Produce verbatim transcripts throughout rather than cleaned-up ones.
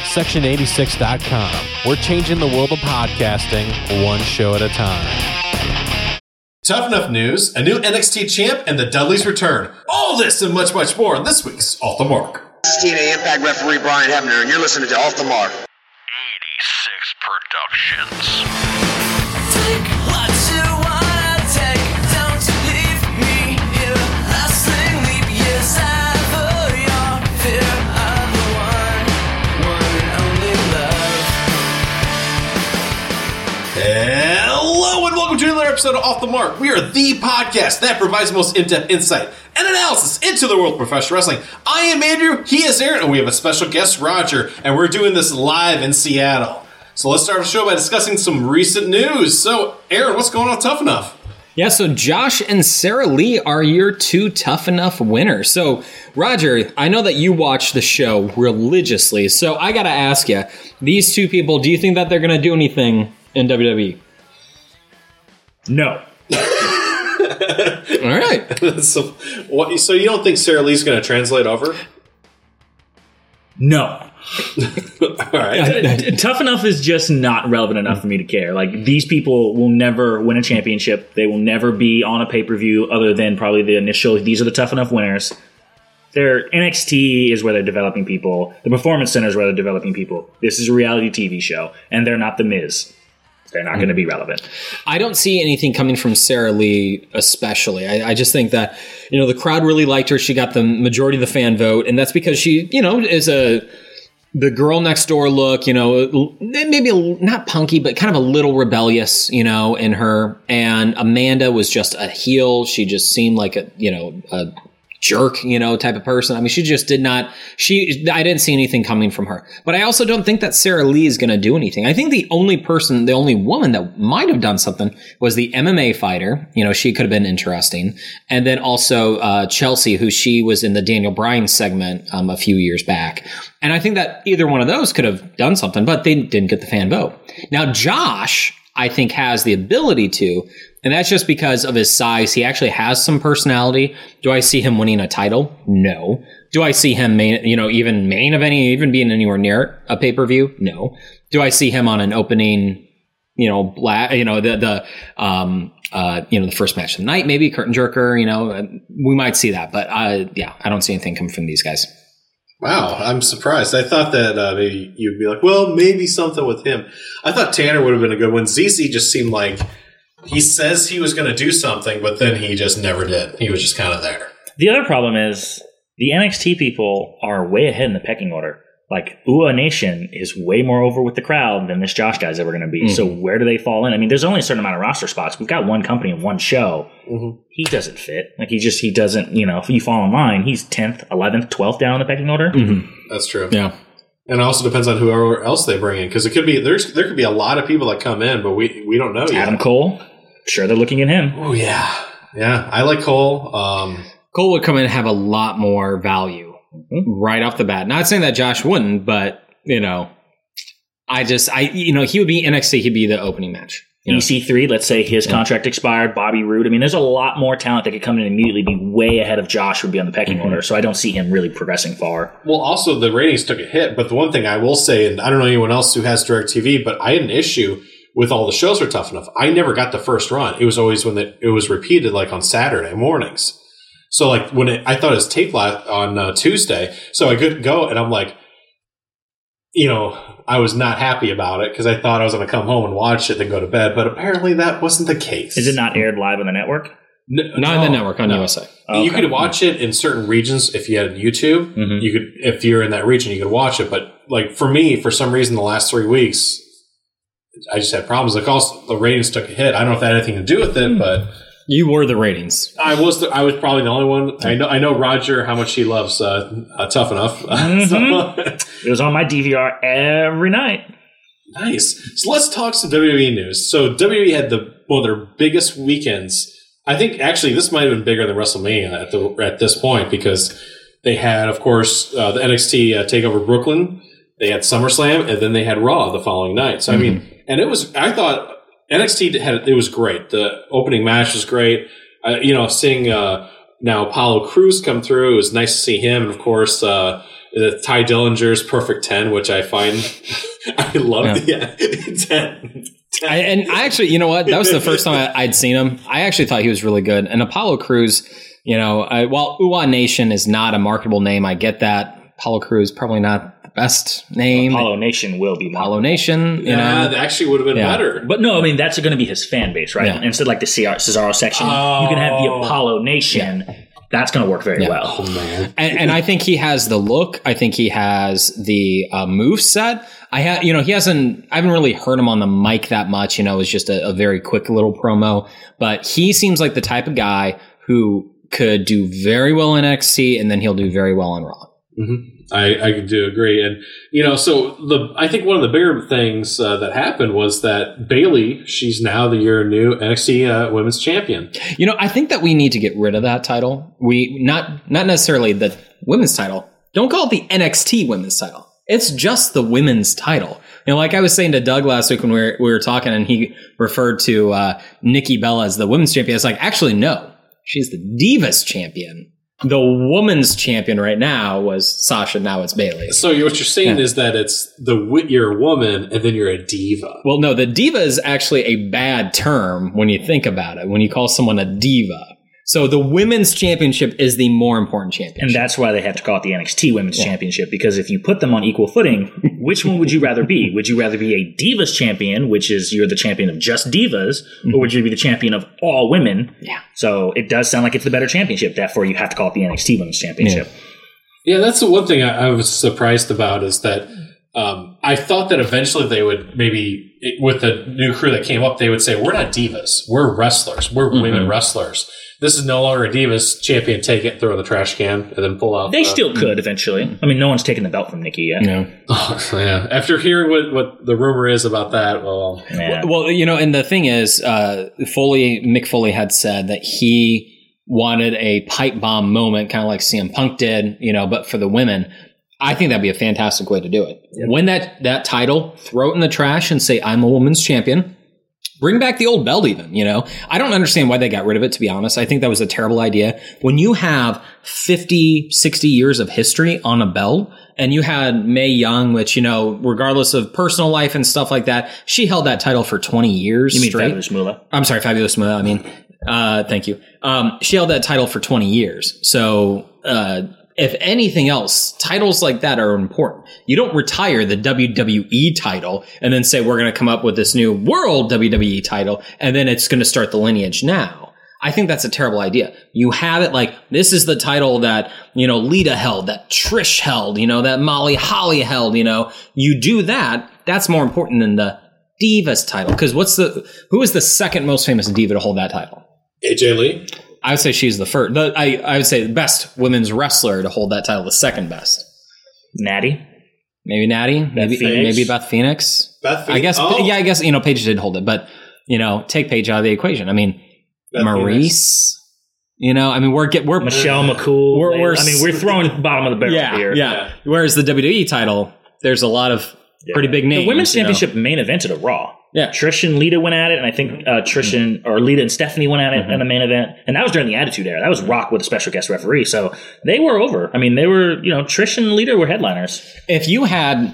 section eighty-six dot com. We're changing the world of podcasting one show at a time. Tough Enough news, a new N X T champ, and the Dudleys return. All this and much, much more on this week's Off the Mark. This is T N A Impact referee Brian Hebner, and you're listening to Off the Mark. eighty-six Productions. Take what you wanna take, don't leave me here. Lasting leap years ever, your fear of the one, one and only love. Hello and welcome to another episode of Off the Mark. We are the podcast that provides the most in-depth insight and analysis into the world of professional wrestling. I am Andrew, he is Aaron, and we have a special guest, Roger, and we're doing this live in Seattle. So let's start the show by discussing some recent news. So, Aaron, what's going on with Tough Enough? Yeah, so Josh and Sarah Lee are your two Tough Enough winners. So, Roger, I know that you watch the show religiously, so I got to ask you, these two people, do you think that they're going to do anything in W W E? No. All right. so, what, so you don't think Sarah Lee's going to translate over? No. All right. Tough Enough is just not relevant enough for me to care. Like, these people will never win a championship. They will never be on a pay-per-view other than probably the initial, these are the Tough Enough winners. Their N X T is where they're developing people. The Performance Center is where they're developing people. This is a reality T V show, and they're not The Miz. They're not going to be relevant. I don't see anything coming from Sarah Lee especially. I, I just think that, you know, the crowd really liked her. She got the majority of the fan vote, and that's because she, you know, is a the girl next door look, you know, maybe a, not punky, but kind of a little rebellious, you know, in her. And Amanda was just a heel. She just seemed like a, you know, a jerk, you know, type of person. I mean, she just did not, she, I didn't see anything coming from her. But I also don't think that Sarah Lee is going to do anything. I think the only person, the only woman that might have done something was the M M A fighter. You know, she could have been interesting. And then also uh, Chelsea, who she was in the Daniel Bryan segment um, a few years back. And I think that either one of those could have done something, but they didn't get the fan vote. Now, Josh, I think, has the ability to, and that's just because of his size. He actually has some personality. Do I see him winning a title? No. Do I see him, main, you know, even main eventing, even being anywhere near a pay-per-view? No. Do I see him on an opening, you know, black, you know, the, the, um, uh, you know, the first match of the night, maybe curtain jerker, you know, we might see that, but uh, yeah, I don't see anything coming from these guys. Wow, I'm surprised. I thought that uh, maybe you'd be like, well, maybe something with him. I thought Tanner would have been a good one. Z Z just seemed like he says he was going to do something, but then he just never did. He was just kind of there. The other problem is the N X T people are way ahead in the pecking order. Like, U A Nation is way more over with the crowd than this Josh guy's ever going to be. Mm-hmm. So where do they fall in? I mean, there's only a certain amount of roster spots. We've got one company and one show. Mm-hmm. He doesn't fit. Like, he just, he doesn't, you know, if you fall in line, he's tenth, eleventh, twelfth down the pecking order. Mm-hmm. That's true. Yeah. And it also depends on whoever else they bring in. Because it could be, there's there could be a lot of people that come in, but we, we don't know yet. Adam Cole, sure they're looking at him. Oh, yeah. Yeah, I like Cole. Um, Cole would come in and have a lot more value mm-hmm. right off the bat. Not saying that Josh wouldn't, but, you know, I just, I, you know, he would be N X T, he'd be the opening match. You know? E C three, let's say his yeah. contract expired, Bobby Roode. I mean, there's a lot more talent that could come in and immediately be way ahead of Josh, would be on the pecking mm-hmm. order. So I don't see him really progressing far. Well, also the ratings took a hit, but the one thing I will say, and I don't know anyone else who has DirecTV, but I had an issue with all the shows were Tough Enough. I never got the first run. It was always when the, it was repeated, like on Saturday mornings. So like when it, I thought it was taped on uh, Tuesday, so I could go and I'm like, you know, I was not happy about it because I thought I was going to come home and watch it and go to bed, but apparently that wasn't the case. Is it not aired live on the network? No, not on the network, on no. U S A. Oh, you okay. could watch it in certain regions if you had YouTube. Mm-hmm. You could, if you're in that region, you could watch it. But like for me, for some reason, the last three weeks, I just had problems. Like also, the ratings took a hit. I don't know if that had anything to do with it, but you were the ratings. I was. The, I was probably the only one. I know. I know Roger how much he loves uh, uh, Tough Enough. Mm-hmm. so, it was on my D V R every night. Nice. So let's talk some W W E news. So W W E had the one of their biggest weekends. I think actually this might have been bigger than WrestleMania at the at this point because they had, of course, uh, the N X T uh, Takeover Brooklyn. They had SummerSlam, and then they had Raw the following night. So, mm-hmm. I mean, and it was, I thought N X T had, it was great. The opening match was great. Uh, you know, seeing uh, now Apollo Crews come through, it was nice to see him. And, of course, uh, the Ty Dillinger's Perfect ten, which I find I love Yeah. the ten. I, and I actually, you know what? That was the first time I, I'd seen him. I actually thought he was really good. And Apollo Crews, you know, I, while Uwa Nation is not a marketable name, I get that. Apollo Crews probably not the best name. Apollo Nation will be Apollo Nation, you Yeah, know. that actually would have been Yeah. better. But no, I mean, that's going to be his fan base, right? Yeah. Instead of like the Cesaro section, you can have the Oh. Apollo Nation. That's going to work very Yeah. well. Oh man. And, and I think he has the look. I think he has the uh, move set. I had, you know, he hasn't. I haven't really heard him on the mic that much. You know, it was just a, a very quick little promo. But he seems like the type of guy who could do very well in N X T, and then he'll do very well on Raw. Mm-hmm. I, I do agree, and you know, so the I think one of the bigger things uh, that happened was that Bayley, she's now the year new N X T uh, Women's Champion. You know, I think that we need to get rid of that title. We not not necessarily the women's title. Don't call it the N X T women's title. It's just the women's title. You know, like I was saying to Doug last week when we were, we were talking, and he referred to uh, Nikki Bella as the women's champion. It's like, actually, no, she's the Divas champion. The woman's champion right now was Sasha. Now it's Bayley. So what you're saying Yeah. is that it's the you're a woman and then you're a diva. Well, no, the diva is actually a bad term when you think about it. When you call someone a diva. So the women's championship is the more important championship. And that's why they have to call it the N X T Women's Championship, because if you put them on equal footing, which one would you rather be? Would you rather be a Divas champion, which is you're the champion of just divas, or would you be the champion of all women? Yeah. So it does sound like it's the better championship. Therefore, you have to call it the N X T Women's Championship. Yeah, that's the one thing I, I was surprised about is that um, I thought that eventually they would maybe, with the new crew that came up, they would say, we're not divas. We're wrestlers. We're Mm-hmm. women wrestlers. This is no longer a divas champion. Take it, throw it in the trash can, and then pull out. They uh, still could eventually. I mean, no one's taken the belt from Nikki yet. Yeah. Oh, yeah. After hearing what, what the rumor is about that, well, Yeah. Well, you know, and the thing is, uh, Foley, Mick Foley had said that he wanted a pipe bomb moment, kind of like C M Punk did, you know, but for the women. I think that'd be a fantastic way to do it. Win that, that title, throw it in the trash and say, I'm a women's champion. Bring back the old belt even, you know. I don't understand why they got rid of it, to be honest. I think that was a terrible idea. When you have fifty, sixty years of history on a belt, and you had Mae Young, which, you know, regardless of personal life and stuff like that, she held that title for twenty years You mean straight. Fabulous Moolah? I'm sorry, Fabulous Moolah. I mean, uh, thank you. Um, she held that title for twenty years. So, uh, if anything else, titles like that are important. You don't retire the W W E title and then say, we're going to come up with this new world W W E title, and then it's going to start the lineage now. I think that's a terrible idea. You have it like, this is the title that, you know, Lita held, that Trish held, you know, that Molly Holly held, you know. You do that, that's more important than the Divas title. Because what's the, who is the second most famous diva to hold that title? A J Lee. I would say she's the first. The, I, I would say the best women's wrestler to hold that title, the second best. Natty? Maybe Natty, maybe Phoenix? maybe Beth Phoenix. Beth Phoenix? I guess, Oh. yeah, I guess, you know, Paige did hold it, but, you know, take Paige out of the equation. I mean, Beth Maurice, you know, I mean, we're get we're Michelle McCool? We're- we're- I mean, we're throwing bottom of the barrel yeah, here. yeah, Whereas the W W E title, there's a lot of pretty big names. The Women's you know. Championship main evented at Raw. Yeah. Trish and Lita went at it, and I think uh, Trish and, or Lita and Stephanie went at it Mm-hmm. in the main event, and that was during the Attitude Era. That was Rock with a special guest referee, so they were over. I mean, they were, you know, Trish and Lita were headliners. If you had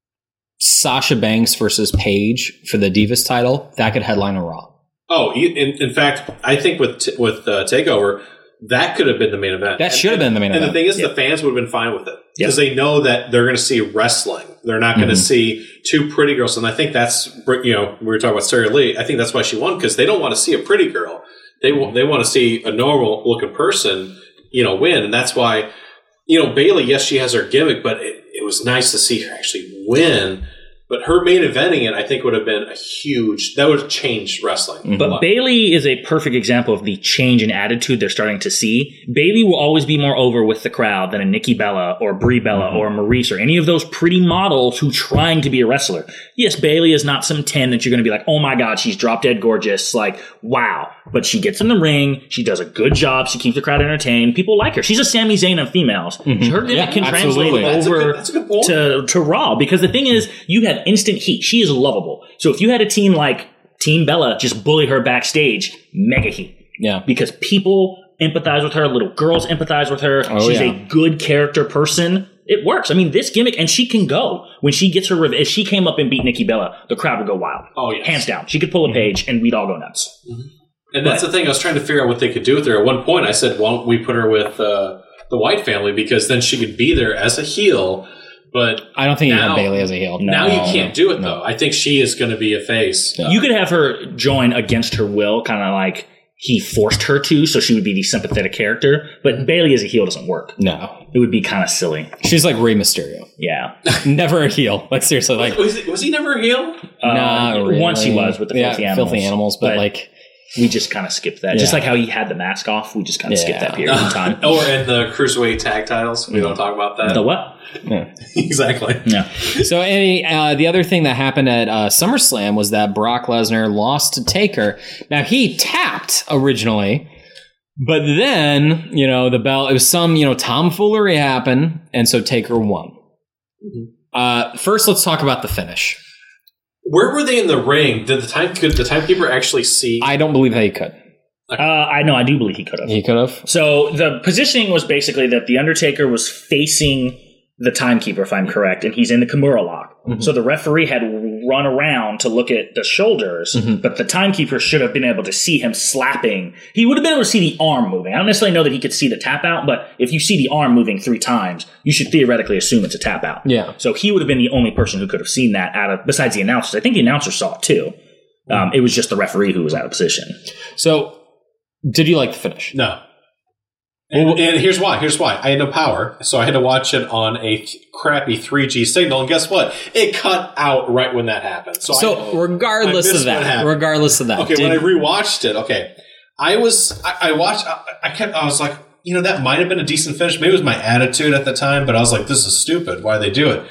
Sasha Banks versus Paige for the Divas title, that could headline a Raw. Oh, you- in, in fact, I think with t- with uh, Takeover, that could have been the main event. That should have been the main and event. And the thing is, the fans would have been fine with it Yeah. because they know that they're going to see wrestling. They're not going to Mm-hmm. see two pretty girls, and I think that's, you know, we were talking about Sarah Lee. I think that's why she won, because they don't want to see a pretty girl. They wa- they want to see a normal looking person, you know, win, and that's why, you know, Bayley. Yes, she has her gimmick, but it, it was nice to see her actually win. But her main eventing it, I think, would have been a huge. That would have changed wrestling. a But lot. Bayley is a perfect example of the change in attitude they're starting to see. Bayley will always be more over with the crowd than a Nikki Bella or Brie Bella or Maurice or any of those pretty models who trying to be a wrestler. Yes, Bayley is not some ten that you're going to be like, oh my God, she's drop dead gorgeous. Like, wow. But she gets in the ring. She does a good job. She keeps the crowd entertained. People like her. She's a Sami Zayn of females. Her gimmick Yeah, can absolutely. translate That's a over good- that's a good point. to, to Raw, because the thing is, you have instant heat. She is lovable. So if you had a team like Team Bella just bully her backstage, mega heat. Yeah. Because people empathize with her, little girls empathize with her. Oh, She's yeah. a good character person. it works. I mean, this gimmick, and she can go when she gets her. Rev- if she came up and beat Nikki Bella, the crowd would go wild. Oh, yes. Hands down. She could pull a page, and we'd all go nuts. And that's But- the thing. I was trying to figure out what they could do with her. At one point, I said, "Why don't we put her with uh, the White family because then she could be there as a heel." But I don't think you now, have Bailey as a heel. Now No. you can't do it though. I think she is going to be a face. Yeah. You could have her join against her will, kind of like he forced her to, so she would be the sympathetic character. But Bailey as a heel doesn't work. No. It would be kind of silly. She's like Rey Mysterio. Yeah. Never a heel. Like, seriously, like, was, he, was he never a heel? Uh, nah, really. Once he was with the yeah, filthy animals. filthy animals, but, But like, we just kind of skipped that. Just Yeah. like how he had the mask off, we just kind of Yeah. skipped that period of time. Or in the cruiserweight tag titles. We don't talk about that. The what? yeah. exactly. Yeah. So, any uh, the other thing that happened at uh, SummerSlam was that Brock Lesnar lost to Taker. Now he tapped originally, but then you know the bell. It was some you know tomfoolery happened, and so Taker won. Uh, first, let's talk about the finish. Where were they in the ring? Did the time could the timekeeper actually see? I don't believe that he could. Uh, I know, I do believe he could have. He could have. So the positioning was basically that the Undertaker was facing the timekeeper, if I'm correct, and he's in the Kimura lock. Mm-hmm. So the referee had run around to look at the shoulders, Mm-hmm. but the timekeeper should have been able to see him slapping. He would have been able to see the arm moving. I don't necessarily know that he could see the tap out, but if you see the arm moving three times, you should theoretically assume it's a tap out. Yeah. So he would have been the only person who could have seen that out of, besides the announcers. I think the announcer saw it too. Um, it was just the referee who was out of position. So, did you like the finish? No. And, and here's why. Here's why. I had no power, so I had to watch it on a th- crappy three G signal. And guess what? It cut out right when that happened. So, So, I, regardless I of missed what that, happened. regardless of that, okay, did- when I rewatched it, okay, I was I, I watched. I, I kept. I was like, you know, that might have been a decent finish. Maybe it was my attitude at the time, but I was like, this is stupid. Why they do it?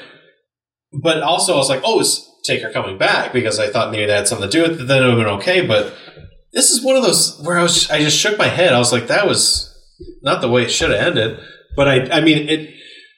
But also, I was like, oh, it's Taker coming back because I thought maybe that had something to do with it. Then it would have been okay. But this is one of those where I was. I just shook my head. I was like, that was not the way it should have ended. But I, I mean, it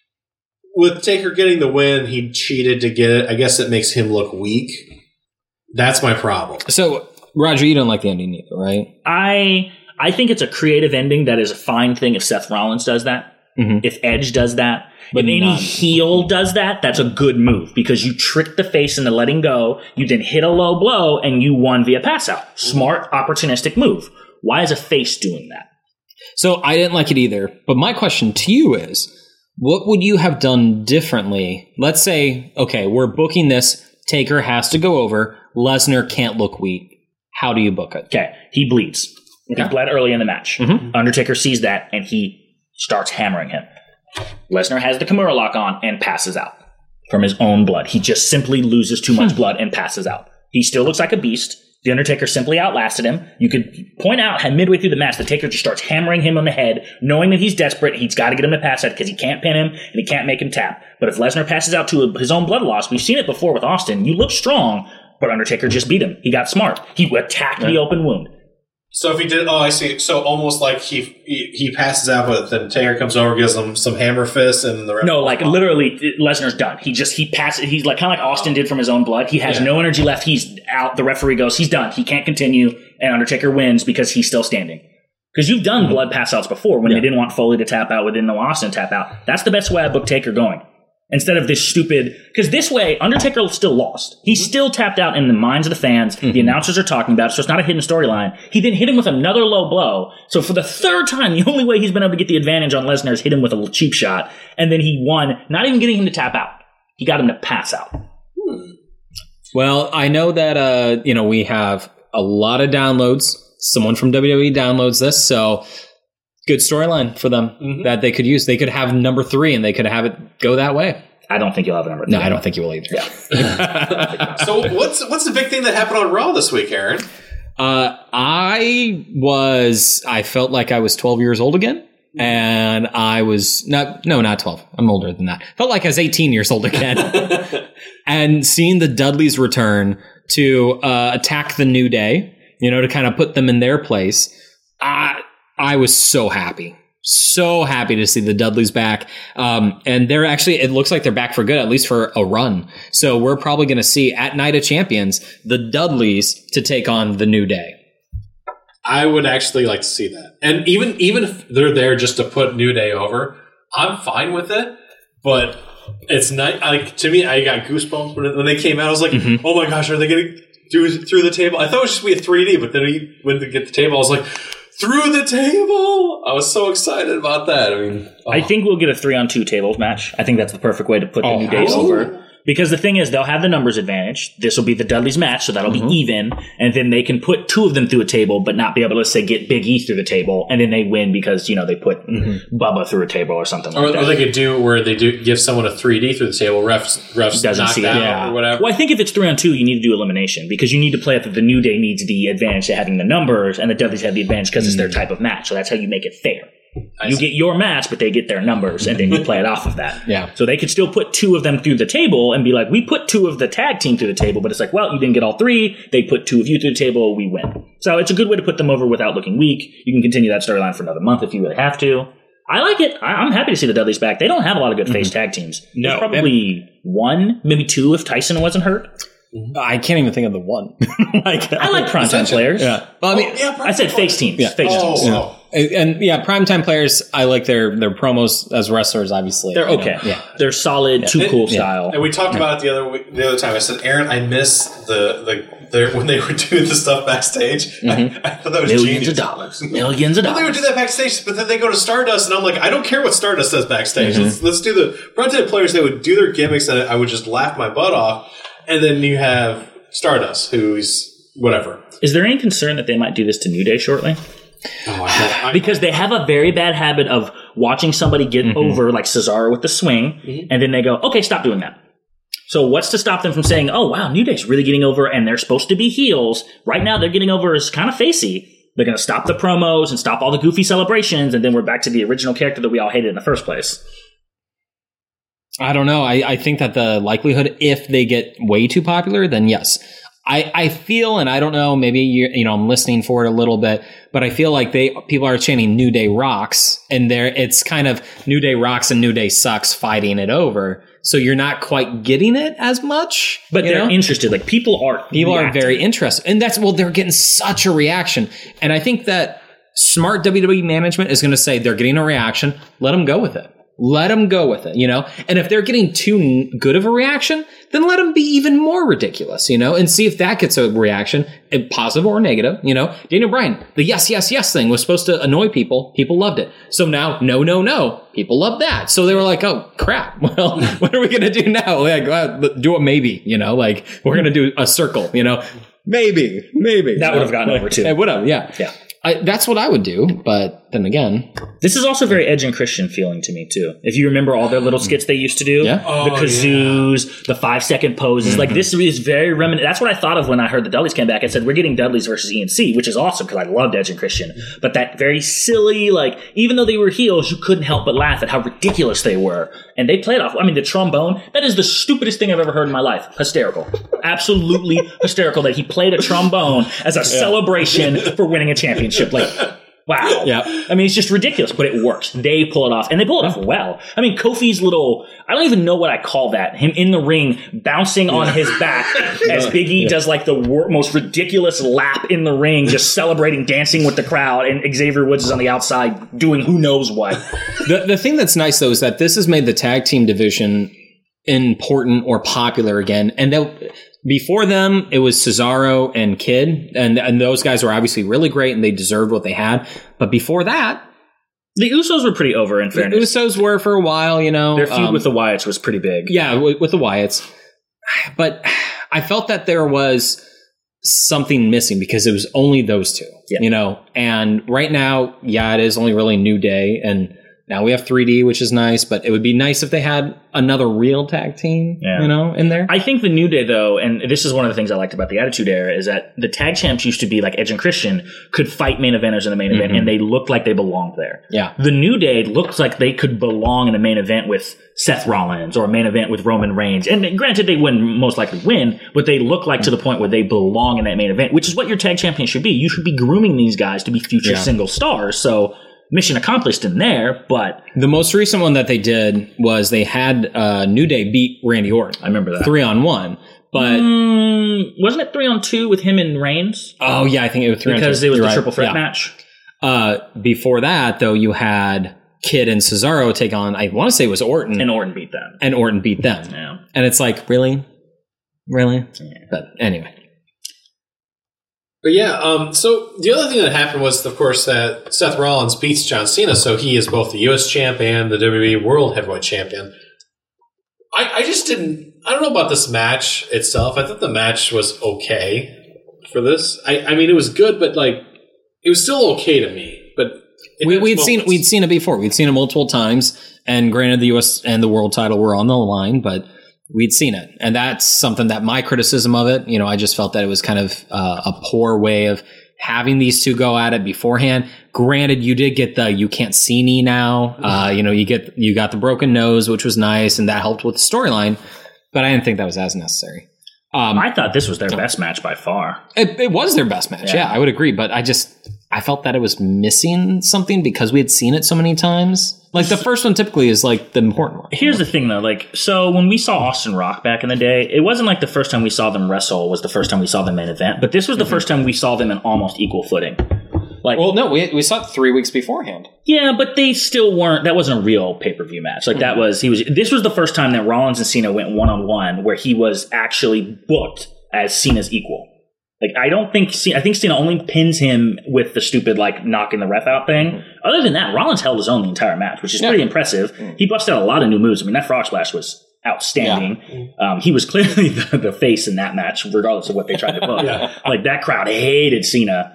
with Taker getting the win, he cheated to get it. I guess it makes him look weak. That's my problem. so Roger, you don't like the ending either, right? I I think it's a creative ending that is a fine thing if Seth Rollins does that. Mhm. If Edge does that. But if any not- heel does that, that's a good move because you tricked the face into letting go. You then hit a low blow and you won via pass out. Smart, opportunistic move. Why is a face doing that? So I didn't like it either. But my question to you is, what would you have done differently? Let's say, okay, we're booking this. Taker has to go over. Lesnar can't look weak. How do you book it? Okay, he bleeds. He bled early in the match. Mhm. Undertaker sees that and he starts hammering him. Lesnar has the Kimura lock on and passes out from his own blood. He just simply loses too much blood and passes out. He still looks like a beast. The Undertaker simply outlasted him. You could point out how midway through the match, the Taker just starts hammering him on the head, knowing that he's desperate. He's got to get him to pass out because he can't pin him and he can't make him tap. But if Lesnar passes out to a, his own blood loss, we've seen it before with Austin. You look strong, but Undertaker just beat him. He got smart. He attacked the open wound. So if he did, oh, I see. So almost like he he, he passes out, but then Taker comes over, gives him some hammer fists, and the rest. No, like literally, Lesnar's done. He just he passes. He's like kind of like Austin did from his own blood. He has Yeah. no energy left. He's out. The referee goes, he's done. He can't continue, and Undertaker wins because he's still standing. Because you've done blood pass outs before when Yeah. they didn't want Foley to tap out, we didn't know Austin to tap out. That's the best way I book Taker going. Instead of this stupid, because this way, Undertaker still lost. He still tapped out in the minds of the fans. The announcers are talking about it, so it's not a hidden storyline. He then hit him with another low blow. So for the third time, the only way he's been able to get the advantage on Lesnar is hit him with a cheap shot. And then he won, not even getting him to tap out. He got him to pass out. Well, I know that uh, you know we have a lot of downloads. Someone from W W E downloads this, so good storyline for them Mhm. that they could use. They could have number three, and they could have it go that way. I don't think you'll have a number three. No, I don't think you will either. So what's what's the big thing that happened on Raw this week, Aaron? Uh, I was, I felt like I was twelve years old again. And I was not, no, not twelve. I'm older than that. Felt like I was eighteen years old again. And seeing the Dudleys return to uh, attack the New Day, you know, to kind of put them in their place. I, I was so happy. So happy to see the Dudleys back. Um, and they're actually, it looks like they're back for good, at least for a run. So we're probably going to see at Night of Champions, the Dudleys to take on the New Day. I would actually like to see that. And even even if they're there just to put New Day over, I'm fine with it. but it's not like to me. I got goosebumps when, when they came out. I was like, Mm-hmm. oh my gosh, are they going to do it through the table? I thought it was just be a three D, but then he went to get the table. I was like, through the table! I was so excited about that. I mean, oh. I think we'll get a three on two tables match. I think that's the perfect way to put the Oh, New Day absolutely. over. Because the thing is, they'll have the numbers advantage. This will be the Dudley's match, so that'll Mm-hmm. be even. And then they can put two of them through a table, but not be able to, say, get Big E through the table. And then they win because, you know, they put Mm-hmm. Bubba through a table or something Or, like that. or they could do where they do give someone a three D through the table. Refs, refs Doesn't knock see it, out yeah. or whatever. Well, I think if it's three on two, you need to do elimination because you need to play it that the New Day needs the advantage to having the numbers, and the Dudleys have the advantage because it's their type of match. So that's how you make it fair. I You see. get your match, but they get their numbers, and then you play it off of that. Yeah. So they could still put two of them through the table and be like, we put two of the tag team through the table, but it's like, well, you didn't get all three. They put two of you through the table. We win. So it's a good way to put them over without looking weak. You can continue that storyline for another month if you really have to. I like it. I- I'm happy to see the Dudleys back. They don't have a lot of good face tag teams. No. There's probably one, maybe two if Tyson wasn't hurt. I can't even think of the one. like, I like primetime players. Yeah. Well, I mean, I said face teams. Yeah. Face Oh, teams. wow. and, and yeah, primetime players. I like their their promos as wrestlers. Obviously, They're you know. okay. Yeah. They're solid, too cool Yeah. style. And we talked about it the other week, the other time. I said, Aaron, I miss the the their, when they were doing the stuff backstage. I, I thought that was Millions genius. of dollars. Millions of Well, they would dollars. do that backstage, but then they go to Stardust, and I'm like, I don't care what Stardust does backstage. Mm-hmm. Let's, let's do the frontend players. They would do their gimmicks, and I would just laugh my butt off. And then you have Stardust, who's whatever. Is there any concern that they might do this to New Day shortly? Oh, I don't, I, Because they have a very bad habit of watching somebody get Mm-hmm. over, like Cesaro with the swing, and then they go, okay, stop doing that. So what's to stop them from saying, oh, wow, New Day's really getting over, and they're supposed to be heels. Right now, they're getting over as kind of facey. They're going to stop the promos and stop all the goofy celebrations, and then we're back to the original character that we all hated in the first place. I don't know. I, I think that the likelihood, if they get way too popular, then yes. I, I feel, and I don't know, maybe you you know I'm listening for it a little bit, but I feel like they people are chanting New Day rocks, and there it's kind of New Day rocks and New Day sucks fighting it over. So you're not quite getting it as much, But you they're know? interested. Like, people are People are reacting. very interested, and that's well, they're getting such a reaction, and I think that smart W W E management is going to say they're getting a reaction. Let them go with it. Let them go with it, you know? And if they're getting too n- good of a reaction, then let them be even more ridiculous, you know? And see if that gets a reaction, eh, positive or negative, you know? Daniel Bryan, the yes, yes, yes thing was supposed to annoy people. People loved it. So now, no, no, no. People love that. So they were like, oh, crap. Well, what are we going to do now? Like, well, do a maybe, you know? Like, we're going to do a circle, you know? Maybe, maybe. That would have gotten over, too. It would have, yeah. Yeah. I, that's what I would do, but then again, This is also very Edge and Christian feeling to me, too. If you remember all their little skits they used to do, Yeah. the Oh, kazoos, the five second poses, like this is very reminiscent. That's what I thought of when I heard the Dudleys came back. I said, we're getting Dudleys versus E N C, which is awesome because I loved Edge and Christian. But that very silly, like, even though they were heels, you couldn't help but laugh at how ridiculous they were. And they played off. I mean, the trombone, that is the stupidest thing I've ever heard in my life. Hysterical. Absolutely hysterical that he played a trombone as a celebration for winning a championship. Like, wow. Yeah. I mean, it's just ridiculous, but it works. They pull it off, and they pull it off well. I mean, Kofi's little, I don't even know what I call that. Him in the ring, bouncing on his back as Big E does like the wor- most ridiculous lap in the ring, just celebrating, dancing with the crowd, and Xavier Woods is on the outside doing who knows what. the the thing that's nice though is that this has made the tag team division important or popular again. And they'll- before them, it was Cesaro and Kid, and and those guys were obviously really great, and they deserved what they had. But before that, The Usos were pretty over, in the fairness. Usos were for a while, you know. Their feud um, with the Wyatts was pretty big. yeah, with, with the Wyatts. But I felt that there was something missing because it was only those two, Yeah. you know. And right now, yeah, it is only really New Day, and now we have three D, which is nice. But it would be nice if they had another real tag team, Yeah. you know, in there. I think the New Day, though, and this is one of the things I liked about the Attitude Era, is that the tag champs used to be like Edge and Christian could fight main eventers in the main event, and they looked like they belonged there. Yeah. The New Day looks like they could belong in a main event with Seth Rollins or a main event with Roman Reigns. And granted, they wouldn't most likely win, but they look like to the point where they belong in that main event, which is what your tag champion should be. You should be grooming these guys to be future Yeah. single stars. So mission accomplished in there, but The most recent one that they did was they had uh, New Day beat Randy Orton. I remember that. Three on one. But, Mm, wasn't it three on two with him and Reigns? oh, yeah, I think it was three on Because two. it was You're the right. triple threat Yeah. match. Uh, before that, though, you had Kid and Cesaro take on, I want to say it was Orton. And Orton beat them. And Orton beat them. Yeah. And it's like, really? Really? Yeah. But anyway. But yeah, um, so the other thing that happened was, of course, that Seth Rollins beats John Cena, so he is both the U S champ and the W W E World Heavyweight Champion. I, I just didn't, I don't know about this match itself. I thought the match was okay for this. I, I mean, it was good, but like, it was still okay to me. But we, we'd seen we'd seen it before. We'd seen it multiple times, and granted, the U S and the world title were on the line, but we'd seen it, and that's something that my criticism of it. You know, I just felt that it was kind of uh, a poor way of having these two go at it beforehand. Granted, you did get the "you can't see me now." Uh, you know, you get you got the broken nose, which was nice, and that helped with the storyline. But I didn't think that was as necessary. Um, I thought this was their best match by far. It, it was their best match. Yeah. yeah, I would agree. But I just, I felt that it was missing something because we had seen it so many times. Like the first one typically is like the important one. Here's the thing though, like, so when we saw Austin Rock back in the day, it wasn't like the first time we saw them wrestle was the first time we saw them in an event, but this was the mm-hmm. first time we saw them in almost equal footing. Like, well, no, we we saw it three weeks beforehand. Yeah, but they still weren't. That wasn't a real pay per view match. Like mm-hmm. that was he was. This was the first time that Rollins and Cena went one on one, where he was actually booked as Cena's equal. Like I don't think Cena, I think Cena only pins him with the stupid like knocking the ref out thing. Mm-hmm. Other than that, Rollins held his own the entire match, which is yeah. pretty impressive. Mm-hmm. He busted out a lot of new moves. I mean, that frog splash was outstanding. Yeah. Um, he was clearly the, the face in that match, regardless of what they tried to book. yeah. Like that crowd hated Cena.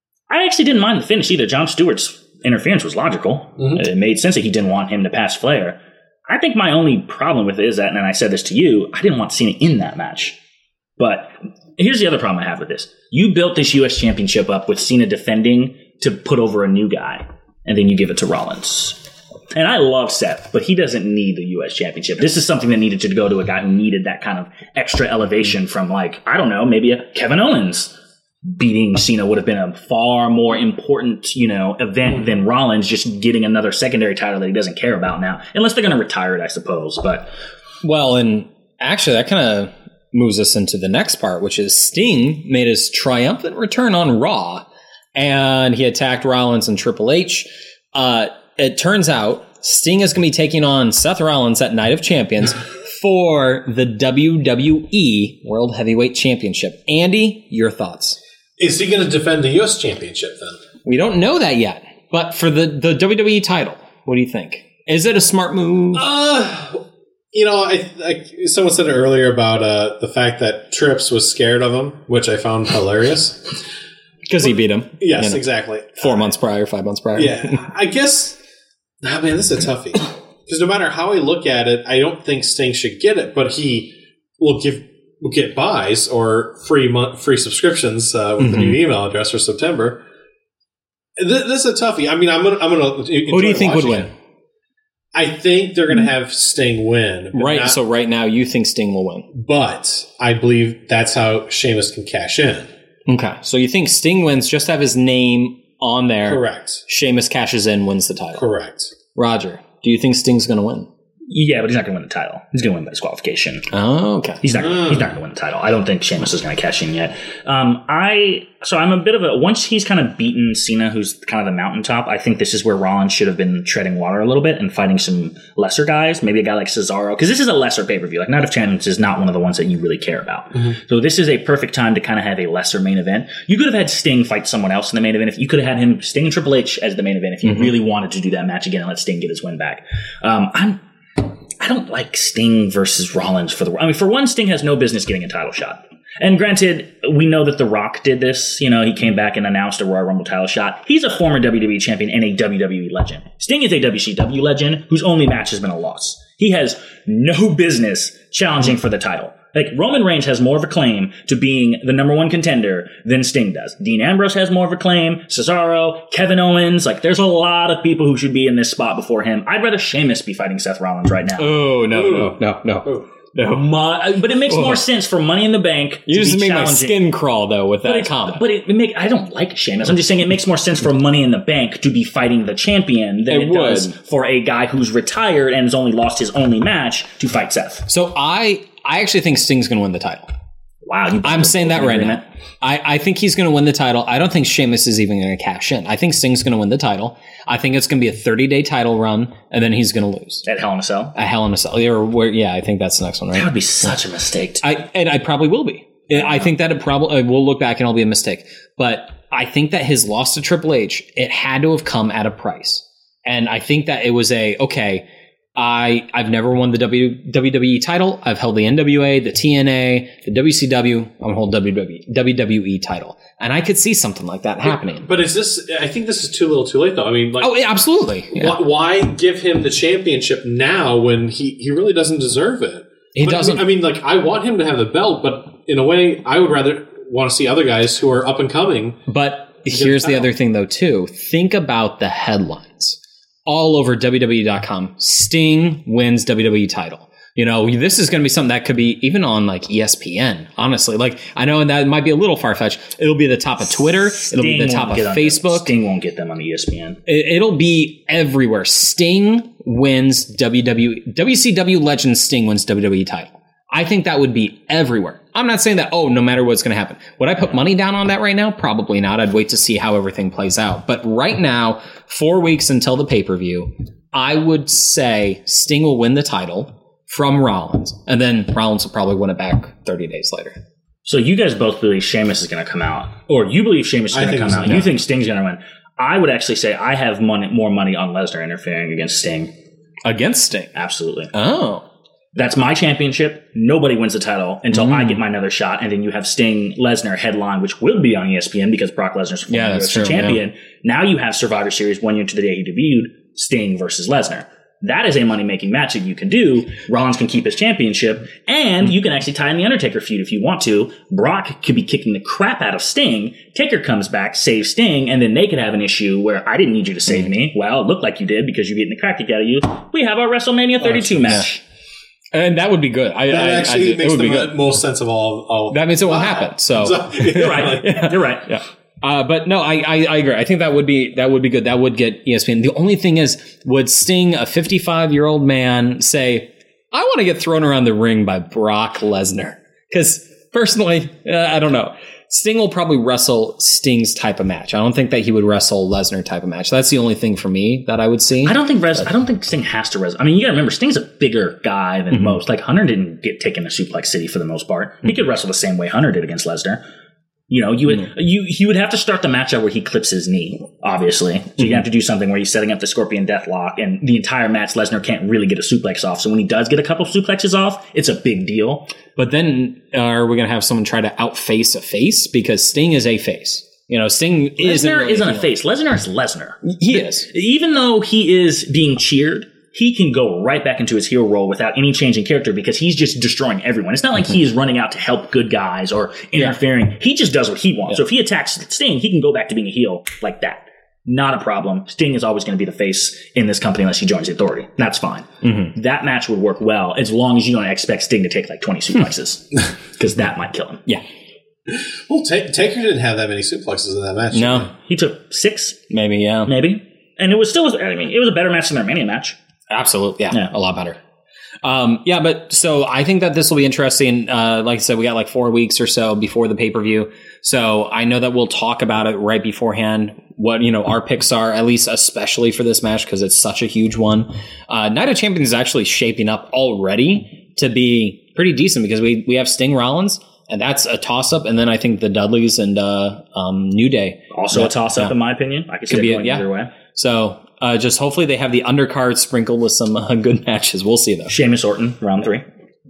I actually didn't mind the finish either. John Stewart's interference was logical. Mm-hmm. It made sense that he didn't want him to pass Flair. I think my only problem with it is that, and I said this to you, I didn't want Cena in that match. But here's the other problem I have with this. You built this U S championship up with Cena defending to put over a new guy, and then you give it to Rollins. And I love Seth, but he doesn't need the U S championship. This is something that needed to go to a guy who needed that kind of extra elevation from, like, I don't know, maybe a Kevin Owens. Beating Cena would have been a far more important, you know, event than Rollins just getting another secondary title that he doesn't care about now. Unless they're going to retire it, I suppose. But well, and actually that kind of moves us into the next part, which is Sting made his triumphant return on Raw, and he attacked Rollins and Triple H. Uh, it turns out Sting is going to be taking on Seth Rollins at Night of Champions for the W W E World Heavyweight Championship. Andy, your thoughts? Is he going to defend the U S championship then? We don't know that yet. But for the, the W W E title, what do you think? Is it a smart move? Uh, you know, I, I someone said it earlier about uh, the fact that Trips was scared of him, which I found hilarious. Because he beat him. Yes, you know, exactly. Four months prior, five months prior. Yeah, I guess, oh man, this is a toughie. Because no matter how I look at it, I don't think Sting should get it, but he will give will get buys or free month, free subscriptions uh, with mm-hmm. the new email address for September. This, this is a toughie. I mean, I'm gonna I'm gonna. Who do you think would win? It. I think they're gonna have Sting win. Right. Not, so right now, you think Sting will win, but I believe that's how Sheamus can cash in. Okay. So you think Sting wins? Just have his name on there. Correct. Sheamus cashes in, wins the title. Correct. Roger. Do you think Sting's going to win? Yeah, but he's not going to win the title. He's going to win by disqualification. Oh, okay. He's not. Mm. He's not going to win the title. I don't think Sheamus is going to cash in yet. Um, I so I'm a bit of a once he's kind of beaten Cena, who's kind of the mountaintop. I think this is where Rollins should have been treading water a little bit and fighting some lesser guys. Maybe a guy like Cesaro, because this is a lesser pay per view. Like Night of Champions is not one of the ones that you really care about. Mm-hmm. So this is a perfect time to kind of have a lesser main event. You could have had Sting fight someone else in the main event. If you could have had him Sting and Triple H as the main event, if you mm-hmm. really wanted to do that match again and let Sting get his win back. Um, I'm. I don't like Sting versus Rollins for the. I mean, for one, Sting has no business getting a title shot. And granted, we know that The Rock did this. You know, he came back and announced a Royal Rumble title shot. He's a former W W E champion and a W W E legend. Sting is a W C W legend whose only match has been a loss. He has no business challenging for the title. Like, Roman Reigns has more of a claim to being the number one contender than Sting does. Dean Ambrose has more of a claim. Cesaro, Kevin Owens. Like, there's a lot of people who should be in this spot before him. I'd rather Sheamus be fighting Seth Rollins right now. Oh, no, Ooh. no, no, no. Ooh. No. My, but it makes oh. more sense for Money in the Bank. You just made my skin crawl, though, with that but comment. But it, it make, I don't like Sheamus. I'm just saying it makes more sense for Money in the Bank to be fighting the champion than it, it does for a guy who's retired and has only lost his only match to fight Seth. So I, I actually think Sting's going to win the title. Wow, you I'm saying that right now. I, I think he's going to win the title. I don't think Sheamus is even going to cash in. I think Sting's going to win the title. I think it's going to be a thirty-day title run, and then he's going to lose. At Hell in a Cell? A Hell in a Cell. Or where, yeah, I think that's the next one, right? That would be such a mistake. To- I And I probably will be. I think that it probably we'll look back and it'll be a mistake. But I think that his loss to Triple H, it had to have come at a price. And I think that it was a, okay, I, I've never won the w, W W E title. I've held the N W A, the T N A, the W C W. I'm going to hold W W E, W W E title. And I could see something like that happening. But is this, I think this is too little too late, though. I mean, like, Oh, yeah, absolutely. Yeah. why, why give him the championship now when he, he really doesn't deserve it? He But, doesn't. I mean, like, I want him to have the belt, but in a way, I would rather want to see other guys who are up and coming. But here's the other thing, though, too. Think about the headlines. All over W W E dot com, Sting wins W W E title. You know, this is going to be something that could be even on like E S P N, honestly. Like, I know that might be a little far-fetched. It'll be the top of Twitter. It'll be the top of Facebook. Sting won't get them on E S P N. It, it'll be everywhere. Sting wins W W E. W C W legend Sting wins W W E title. I think that would be everywhere. I'm not saying that, oh, no matter what's going to happen. Would I put money down on that right now? Probably not. I'd wait to see how everything plays out. But right now, four weeks until the pay-per-view, I would say Sting will win the title from Rollins. And then Rollins will probably win it back thirty days later. So you guys both believe Sheamus is going to come out. Or you believe Sheamus is I going to think come so, out. yeah. You think Sting's going to win. I would actually say I have money, more money on Lesnar interfering against Sting. Against Sting? Absolutely. Oh. That's my championship. Nobody wins the title until Mm. I get my another shot. And then you have Sting Lesnar headline, which will be on E S P N because Brock Lesnar's former Yeah, U F that's C true, champion. Now you have Survivor Series one year into the day he debuted, Sting versus Lesnar. That is a money-making match that you can do. Rollins can keep his championship, and you can actually tie in the Undertaker feud if you want to. Brock could be kicking the crap out of Sting. Taker comes back, saves Sting, and then they could have an issue where I didn't need you to save me. Well, it looked like you did because you're getting the crap kicked out of you. We have our WrestleMania thirty-two match. And that would be good. I, That I, actually I, makes it would the be good. most sense of all. all That means it won't happen. So You're right. You're right. Yeah. Uh, but no, I, I, I agree. I think that would be that would be good. That would get E S P N. The only thing is, would Sting, a fifty-five year old man, say, "I want to get thrown around the ring by Brock Lesnar"? Because personally, uh, I don't know. Sting will probably wrestle Sting's type of match. I don't think that he would wrestle Lesnar type of match. That's the only thing for me that I would see. I don't think Res- I don't think Sting has to wrestle. I mean, you got to remember, Sting's a bigger guy than most. Like Hunter didn't get taken to Suplex City for the most part. He could wrestle the same way Hunter did against Lesnar. You know, you would you he would have to start the match out where he clips his knee, obviously. So you have to do something where he's setting up the Scorpion Deathlock, and the entire match Lesnar can't really get a suplex off. So when he does get a couple suplexes off, it's a big deal. But then uh, are we going to have someone try to outface a face? Because Sting is a face. You know, Sting isn't Lesnar really isn't a heel. face. Lesnar is Lesnar. He is. Even though he is being cheered, he can go right back into his heel role without any change in character because he's just destroying everyone. It's not like he is running out to help good guys or interfering. He just does what he wants. So if he attacks Sting, he can go back to being a heel like that. Not a problem. Sting is always going to be the face in this company unless he joins the Authority. That's fine. Mm-hmm. That match would work well as long as you don't expect Sting to take like twenty suplexes because that might kill him. Yeah. Well, Ta- Taker didn't have that many suplexes in that match. No. He took six, Maybe, yeah. maybe. And it was still, I mean, it was a better match than their Mania match. Absolutely. Yeah, Yeah. a lot better. Um, yeah, but so I think that this will be interesting. Uh, like I said, we got like four weeks or so before the pay-per-view. So I know that we'll talk about it right beforehand. What, you know, our picks are, at least especially for this match, because it's such a huge one. Uh, Night of Champions is actually shaping up already to be pretty decent because we, we have Sting Rollins, and that's a toss-up. And then I think the Dudleys and uh, um, New Day. Also Yeah, a toss-up, yeah. in my opinion. I could see Could it be, going yeah. either way. So uh, just hopefully they have the undercard sprinkled with some uh, good matches. We'll see, though. Sheamus Orton, round three.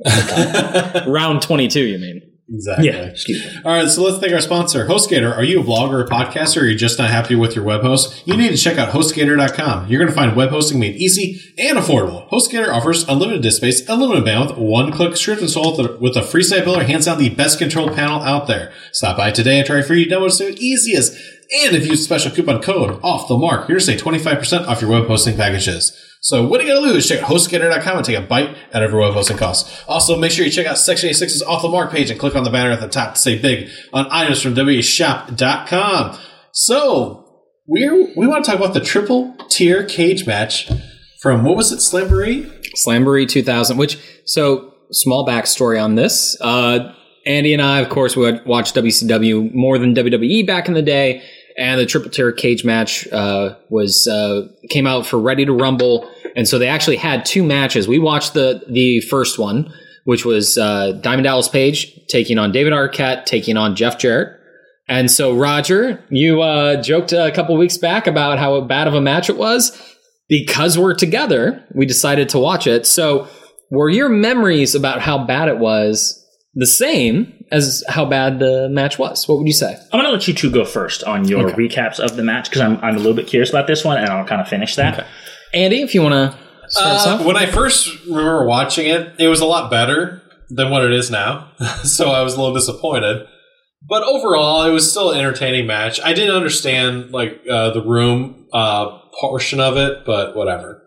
Round twenty-two, you mean? Exactly. Yeah, excuse me. All right, so let's thank our sponsor, HostGator. Are you a blogger or a podcaster, or are you just not happy with your web host? You need to check out HostGator dot com. You're going to find web hosting made easy and affordable. HostGator offers unlimited disk space, unlimited bandwidth, one-click script install with a free site builder, hands down the best control panel out there. Stop by today and try a free demo so easy as. And if you use special coupon code off the mark, you're going to save twenty-five percent off your web hosting packages. So what are you going to lose? Check out HostGator dot com and take a bite out of your web hosting costs. Also, make sure you check out Section eighty-six's Off the Mark page and click on the banner at the top to save big on items from W W E shop dot com. So we're, we want to talk about the triple tier cage match from, what was it, Slamboree? Slamboree two thousand, which, so small backstory on this. Uh, Andy and I, of course, would watch W C W more than W W E back in the day, and the Triple Tier Cage match uh, was uh, came out for Ready to Rumble, and so they actually had two matches. We watched the the first one, which was uh, Diamond Dallas Page taking on David Arquette, taking on Jeff Jarrett. And so, Roger, you uh, joked a couple weeks back about how bad of a match it was. Because we're together, we decided to watch it. So, were your memories about how bad it was the same as how bad the match was? What would you say? I'm going to let you two go first on your Okay. recaps of the match because I'm, I'm a little bit curious about this one, and I'll kind of finish that. Okay. Andy, if you want to start us Uh, off. when I first remember watching it, it was a lot better than what it is now. So I was a little disappointed. But overall, it was still an entertaining match. I didn't understand like uh, the room uh, portion of it, but whatever.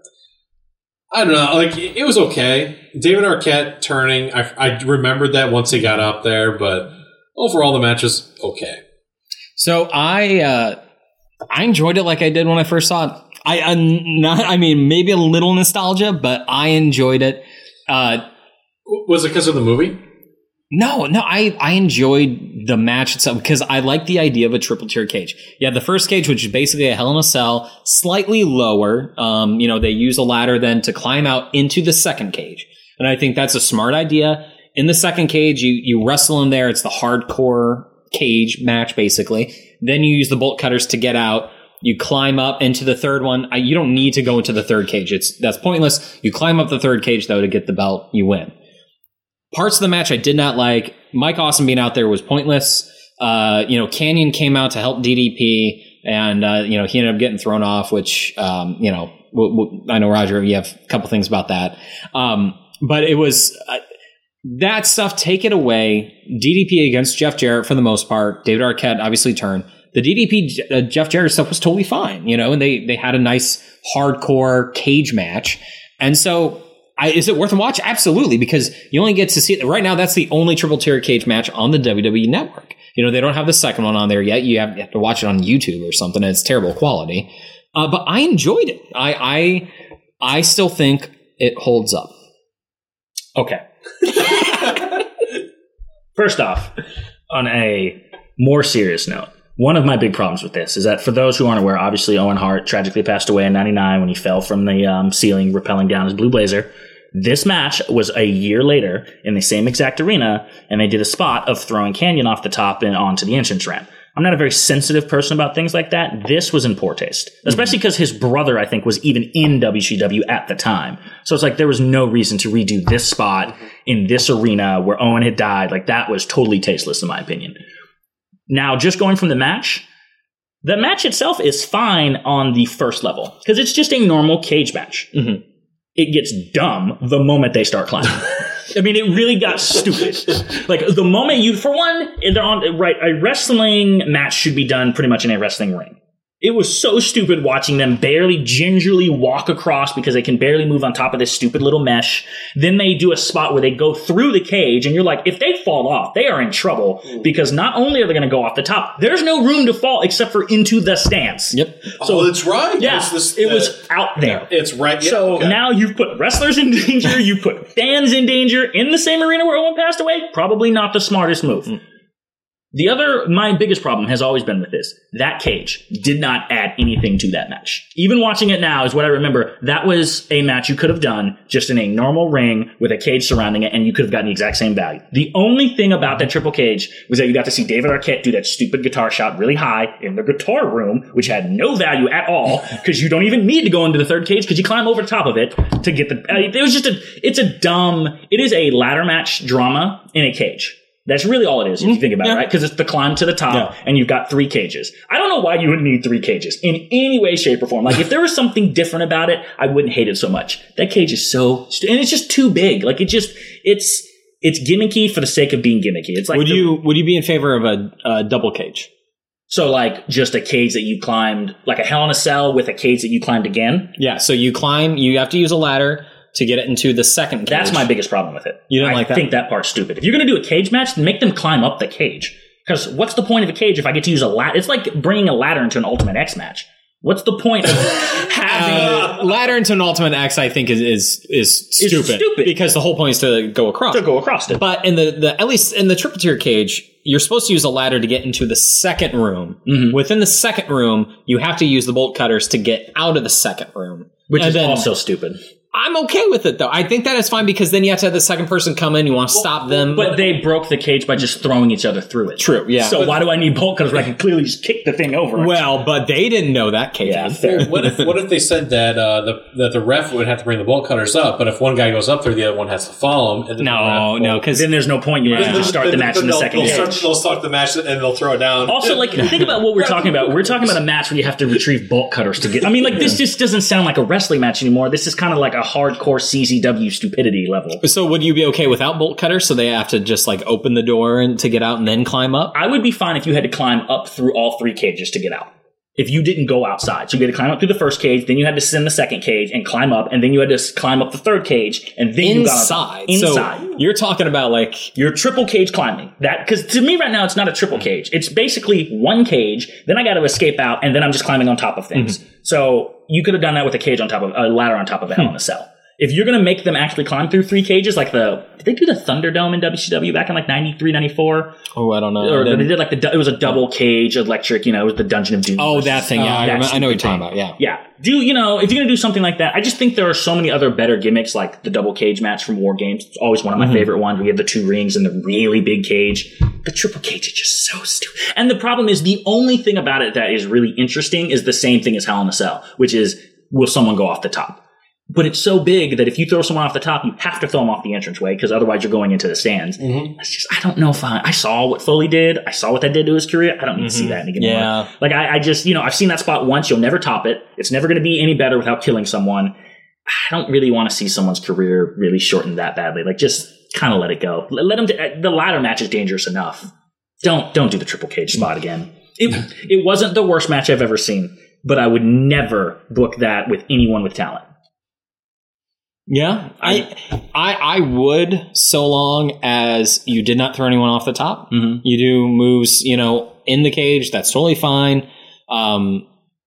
I don't know. Like it was okay. David Arquette turning. I, I remembered that once he got up there, but overall, the match was okay. So I uh, I enjoyed it like I did when I first saw it. I uh, not, I mean, maybe a little nostalgia, but I enjoyed it. Uh, Was it because of the movie? No, no, I, I enjoyed the match itself because I like the idea of a triple tier cage. You have the first cage, which is basically a Hell in a Cell, slightly lower. Um, you know, they use a ladder then to climb out into the second cage. And I think that's a smart idea. In the second cage, you, you wrestle in there. It's the hardcore cage match, basically. Then you use the bolt cutters to get out. You climb up into the third one. I, you don't need to go into the third cage. It's that's pointless. You climb up the third cage, though, to get the belt. You win. Parts of the match I did not like. Mike Awesome being out there was pointless. Uh, you know, Canyon came out to help D D P, and uh, you know he ended up getting thrown off. Which um, you know, w- w- I know Roger, you have a couple things about that. Um, but it was uh, that stuff. Take it away. D D P against Jeff Jarrett for the most part. David Arquette obviously turned. The D D P uh, Jeff Jarrett stuff was totally fine. You know, and they they had a nice hardcore cage match, and so. I, is it worth a watch? Absolutely, because you only get to see it right now. That's the only triple tier cage match on the W W E Network. You know, they don't have the second one on there yet. You have, you have to watch it on YouTube or something. And it's terrible quality, uh, but I enjoyed it. I, I I still think it holds up. Okay. First off, on a more serious note, one of my big problems with this is that for those who aren't aware, obviously Owen Hart tragically passed away in ninety-nine when he fell from the um, ceiling, rappelling down his blue blazer. This match was a year later in the same exact arena, and they did a spot of throwing Canyon off the top and onto the entrance ramp. I'm not a very sensitive person about things like that. This was in poor taste, especially because his brother, I think, was even in W C W at the time. So it's like there was no reason to redo this spot in this arena where Owen had died. Like that was totally tasteless, in my opinion. Now, just going from the match, the match itself is fine on the first level because it's just a normal cage match. Mm-hmm. It gets dumb the moment they start climbing. I mean, it really got stupid. Like the moment you, for one, they're on right. A wrestling match should be done pretty much in a wrestling ring. It was so stupid watching them barely gingerly walk across because they can barely move on top of this stupid little mesh. Then they do a spot where they go through the cage, and you're like, if they fall off, they are in trouble because not only are they going to go off the top, there's no room to fall except for into the stands. Yep. So oh, that's right. Yeah, It's this, it uh, was out there. It's right. Yeah, So okay. now you've put wrestlers in danger, you put fans in danger in the same arena where Owen passed away. Probably not the smartest move. Mm. The other, my biggest problem has always been with this. That cage did not add anything to that match. Even watching it now is what I remember. That was a match you could have done just in a normal ring with a cage surrounding it, and you could have gotten the exact same value. The only thing about that triple cage was that you got to see David Arquette do that stupid guitar shot really high in the guitar room, which had no value at all, because you don't even need to go into the third cage, because you climb over top of it to get the... Uh, it was just a... It's a dumb... It is a ladder match drama in a cage. That's really all it is, if you think about yeah. it, right? Because it's the climb to the top, yeah. and you've got three cages. I don't know why you would need three cages in any way, shape, or form. Like, if there was something different about it, I wouldn't hate it so much. That cage is so... St- and it's just too big. Like, it just... It's it's gimmicky for the sake of being gimmicky. It's like... Would the, you would you be in favor of a, a double cage? So, like, just a cage that you climbed... Like a Hell in a Cell with a cage that you climbed again? Yeah, so you climb... You have to use a ladder to get it into the second cage. That's my biggest problem with it. You don't I like that? I think that part's stupid. If you're going to do a cage match, then make them climb up the cage. Because what's the point of a cage if I get to use a ladder? It's like bringing a ladder into an Ultimate X match. What's the point of having Uh, ladder into an Ultimate X, I think, is is is stupid. stupid. Because the whole point is to go across. to go across it? But in the, the at least in the triple tier cage, you're supposed to use a ladder to get into the second room. Mm-hmm. Within the second room, you have to use the bolt cutters to get out of the second room, Which And is then- also stupid. I'm okay with it though. I think that is fine because then you have to have the second person come in. You want to stop them, But they broke the cage by just throwing each other through it. True, yeah. So why do I need bolt cutters when I can clearly just kick the thing over? well, but they didn't know that, Kate. yeah, fair. What if what if they said that uh, the that the ref would have to bring the bolt cutters up, but if one guy goes up there, the other one has to follow him? And then the No, ref no, will- because Then there's no point. You might as well just start the then- match then in the they'll- second they'll cage. start, they'll start the match and they'll throw it down. Also, like, think about what we're talking about. We're talking about a match where you have to retrieve bolt cutters to get. I mean, like, this just doesn't sound like a wrestling match anymore. This is kind of like a hardcore C Z W stupidity level. So would you be okay without bolt cutters? So they have to just like open the door and to get out and then climb up? I would be fine if you had to climb up through all three cages to get out. If you didn't go outside. So you had to climb up through the first cage, then you had to sit in the second cage and climb up, and then you had to s- climb up the third cage, and then you got Inside. on inside. So you're talking about like You're triple cage climbing. That because to me right now it's not a triple cage. It's basically one cage. Then I got to escape out, and then I'm just climbing on top of things. Mm-hmm. So you could have done that with a cage on top of a ladder on top of a Hell in a Cell. If you're going to make them actually climb through three cages, like the did they do the Thunderdome in W C W back in like ninety-three, ninety-four? oh I don't know. Or Then- they did like the du- it was a double cage electric. You know, it was the Dungeon of Doom. oh versus- that thing. Yeah, I, that remember, I know what you're stupid talking thing. about. Yeah. Yeah. Do you know, if you're going to do something like that, I just think there are so many other better gimmicks like the double cage match from War Games. It's always one of my Mm-hmm. favorite ones. We have the two rings and the really big cage. The triple cage is just so stupid. And the problem is the only thing about it that is really interesting is the same thing as Hell in a Cell, which is will someone go off the top? But it's so big that if you throw someone off the top, you have to throw them off the entranceway because otherwise you're going into the stands. Mm-hmm. It's just, I don't know if I, I saw what Foley did. I saw what that did to his career. I don't need to see that anymore. Yeah. Like, I, I just, you know, I've seen that spot once. You'll never top it. It's never going to be any better without killing someone. I don't really want to see someone's career really shortened that badly. Like, just kind of let it go. Let, let them, the ladder match is dangerous enough. Don't, don't do the triple cage spot again. It, it wasn't the worst match I've ever seen, but I would never book that with anyone with talent. Yeah, I, I, I would, so long as you did not throw anyone off the top. Mhm. You do moves, you know, in the cage. That's totally fine. Um,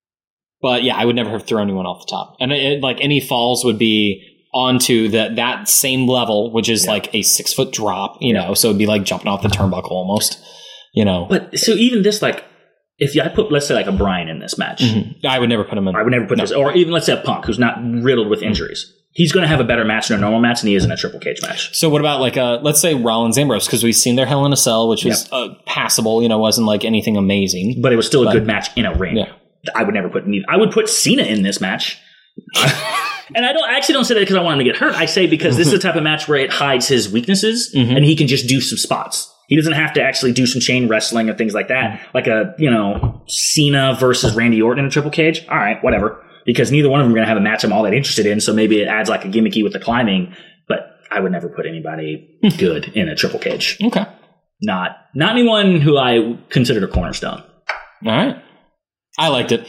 but yeah, I would never have thrown anyone off the top. And it, like any falls would be onto that that same level, which is like a six foot drop. You know, so it'd be like jumping off the turnbuckle almost. You know, But so even this, like, if I put, let's say, like a Bryan in this match, Mhm. I would never put him in. I would never put this, or even let's say a Punk who's not riddled with injuries. He's going to have a better match in a normal match than he is in a triple cage match. So what about like uh let's say Rollins Ambrose, because we've seen their Hell in a Cell, which was uh, passable. You know, wasn't like anything amazing. But it was still a But- good match in a ring. Yeah. I would never put neither. I would put Cena in this match. And I don't I actually don't say that because I want him to get hurt. I say because this is the type of match where it hides his weaknesses and he can just do some spots. He doesn't have to actually do some chain wrestling and things like that. Like a, you know, Cena versus Randy Orton in a triple cage. All right, whatever. Because neither one of them are going to have a match I'm all that interested in. So maybe it adds like a gimmicky with the climbing. But I would never put anybody good in a triple cage. Okay, Not not anyone who I considered a cornerstone. all right. I liked it.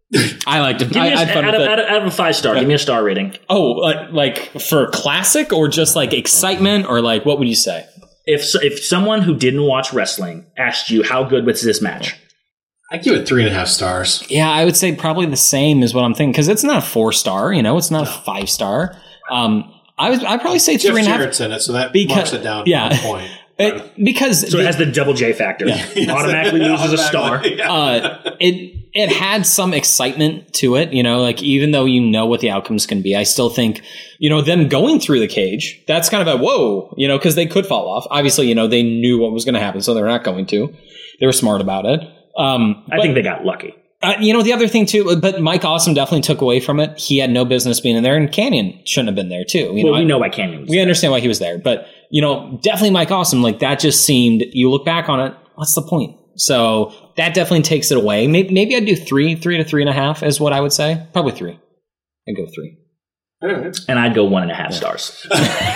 I liked it. Give me I, a, I had fun out, with of, it. out, of, out of a five star, give me a star rating. Oh, like, like for classic or just like excitement or like what would you say? If so- if someone who didn't watch wrestling asked you how good was this match, I give it three and a half stars. Yeah, I would say probably the same is what I'm thinking because it's not a four star. You know, it's not a five star. Um, I was I'd probably say Jeff three and a half. Jarrett's in it, so that Because- marks it down yeah. one point. It- because so the- it has the double J factor. Automatically loses a star. Automatically, yeah. uh, it it had some excitement to it, you know, like even though you know what the outcomes can be, I still think, you know, them going through the cage, that's kind of a whoa, you know, because they could fall off. Obviously, you know, they knew what was going to happen, so they're not going to. They were smart about it. Um, I but, think they got lucky. uh, you know, the other thing too, but Mike Awesome definitely took away from it. He had no business being in there, and Canyon shouldn't have been there too. You Well, know, we I- know why Canyon was we there. understand why he was there, but you know, definitely Mike Awesome. Like that just seemed. You look back on it, what's the point? So that definitely takes it away. Maybe, maybe I'd do three, three to three and a half is what I would say. Probably three. I'd go three. And I'd go one and a half stars.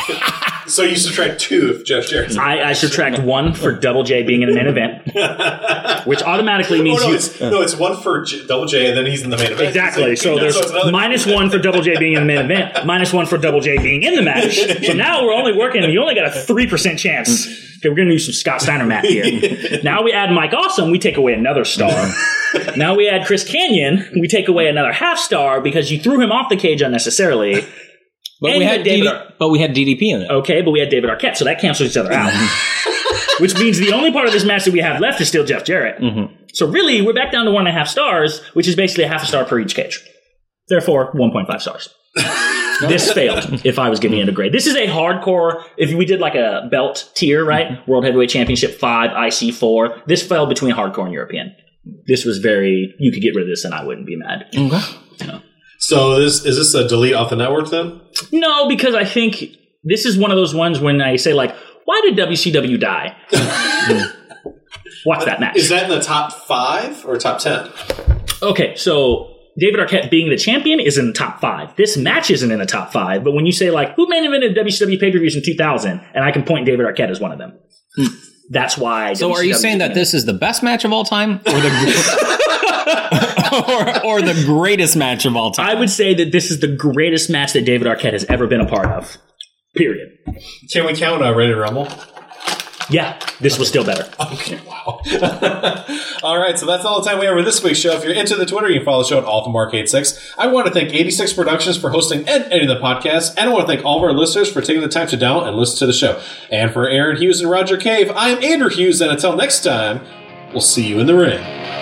So you subtract two if Jeff Jarrett's in it. I, I subtract one for Double J being in the main event, which automatically Oh, means no, you. it's, no, it's one for J- Double J, and then he's in the main event. Exactly. It's So like- there's it's another- minus one for Double J being in the main event, minus one for Double J being in the match. So now we're only working, you only got a three percent chance. Okay, we're going to use some Scott Steiner math here. Now we add Mike Awesome, we take away another star. Now we add Chris Kanyon. We take away another half star because you threw him off the cage unnecessarily. But And we you had had David D D, Ar- but we had D D P in it. Okay, but we had David Arquette, so that cancels each other out. Which means the only part of this match that we have left is still Jeff Jarrett. Mm-hmm. So really, we're back down to one and a half stars, which is basically a half a star per each cage. Therefore, one point five stars. This failed if I was giving it a grade. This is a hardcore, if we did like a belt tier, right? World Heavyweight Championship five, I C four. This fell between hardcore and European. This was very, you could get rid of this and I wouldn't be mad. Okay. You know. So this is this a delete off the network then? No, because I think this is one of those ones when I say like, why did W C W die? Watch that match. Is that in the top five or top ten? Okay, so David Arquette being the champion is in the top five. This match isn't in the top five, but when you say like, who main evented W C W pay-per-views in two thousand, and I can point David Arquette as one of them. That's why. So W C W are you is saying that winning. this is the best match of all time, or the or, or the greatest match of all time? I would say that this is the greatest match that David Arquette has ever been a part of. Period. Can we count uh, Ready to Rumble? Yeah, this was still better. Okay, wow. All right, so that's all the time we have for this week's show. If you're into the Twitter, you can follow the show at AlphaMark eighty-six. I want to thank eighty-six Productions for hosting and editing the podcast, and I want to thank all of our listeners for taking the time to download and listen to the show. And for Aaron Hughes and Roger Cave, I am Andrew Hughes, and until next time, we'll see you in the ring.